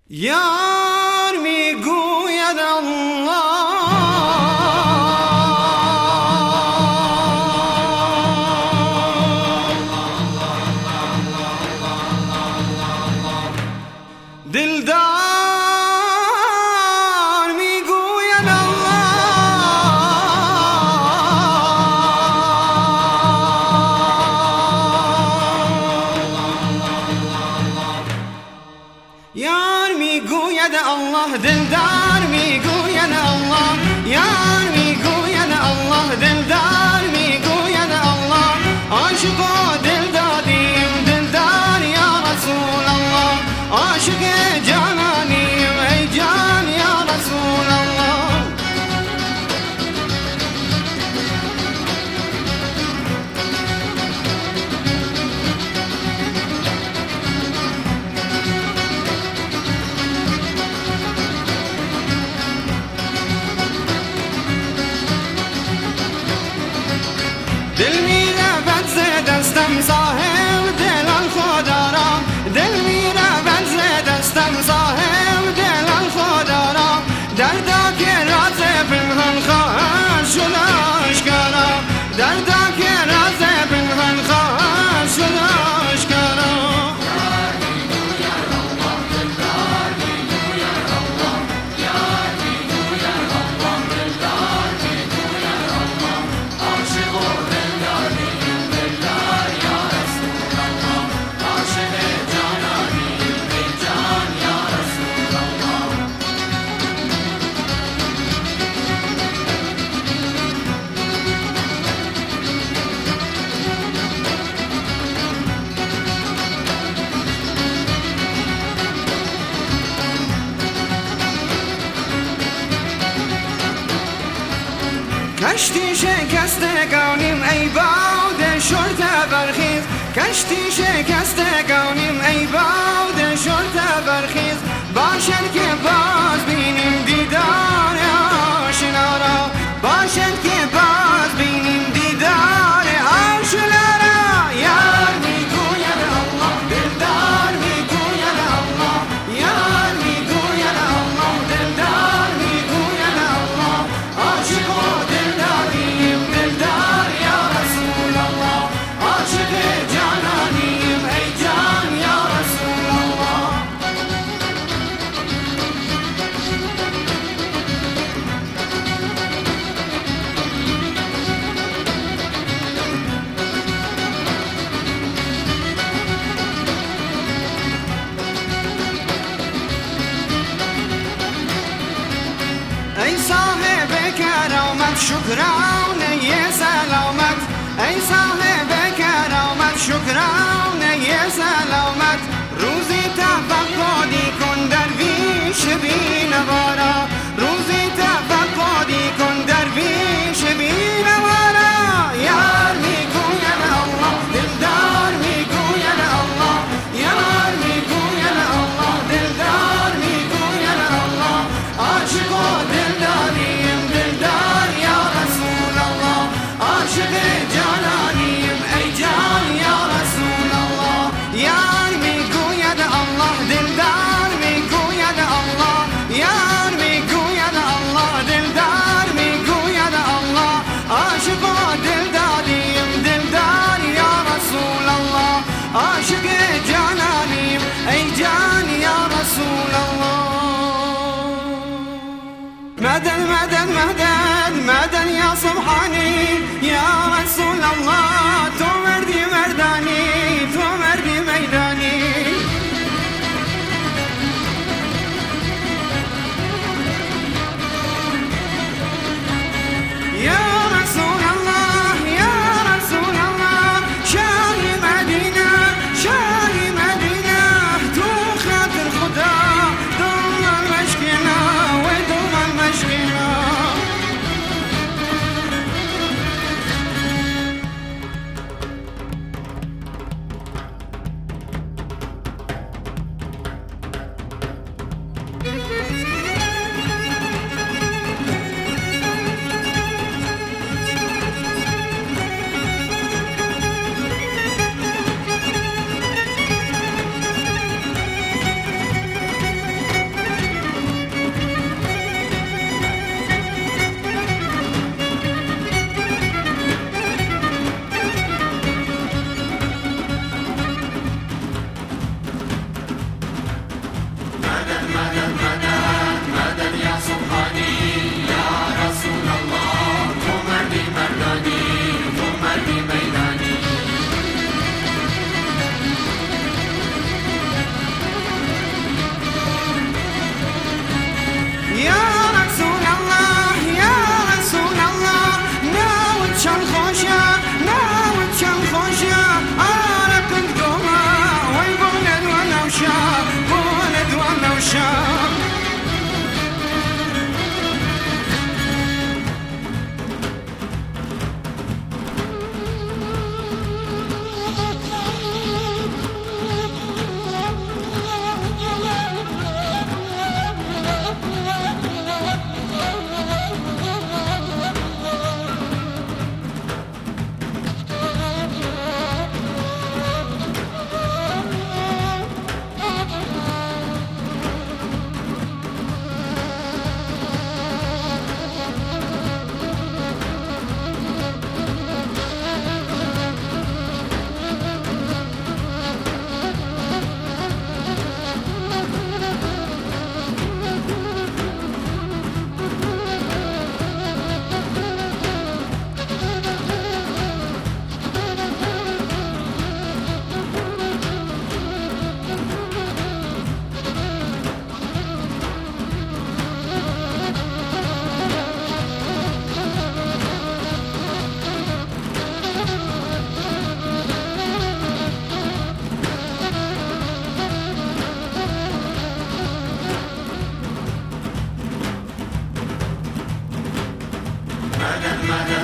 یار میگوید الله دلدار میگوید یار میگوید الله دلدار میگوید الله یار میگوید الله دلدار میگوید الله عاشق و دل دادیم دلدار یا رسول الله عاشق جانانیم ای جان یا رسول الله دل میرود ز دستم صاحب دلان خدا را دل میرود ز دستم صاحب دلان خدا را دردا که راز پنهان خواهد شد آشکارا دردا که راز پنهان خواهد شد آشکارا کشتی شکستگانیم ای باد شرط برخیز کشتی شکستگانیم ای باد شرط برخیز باشد که باز بینیم دیدار آشنا را باشد که باز بینیم دیدار آشنا را یار میگوید الله دلدار میگوید الله یار میگوید الله دلدار میگوید الله عاشق ای صاحب کرامت شکرانه سلامت ای صاحب کرامت شکرانه سلامت روزی تفقدی کن درویش بینوارا روزی تفقدی کن درویش بینوارا یار میگوید الله دلدار میگوید الله یار میگوید الله دلدار میگوید الله عاشق و دلداریم دلدار یا رسول الله عاشق جانانیم ای جان یا رسول الله یار میگوید الله دلدار میگوید الله یار میگوید الله دلدار میگوید الله عاشق و دلداریم دلدار یا رسول الله عاشق جانانیم ای جان یا رسول الله مدد مدد مدد مدد یا سبحانی یا رسول الله تو مردی مردانی تو مردی میدانی یا رسول الله یا رسول الله شاهی مدینه شاهی مدینه تو خاطر خدا دوم المشکینه و دوم المشکینه سبحانی یا رسول الله تو مردی مردانی تو مردی میدانی یا رسول الله یا رسول الله ناوت چند خوشا ناوت چند خوشا آره کند گوما وی بولد و نوشا بولد و نوشا مدد مدد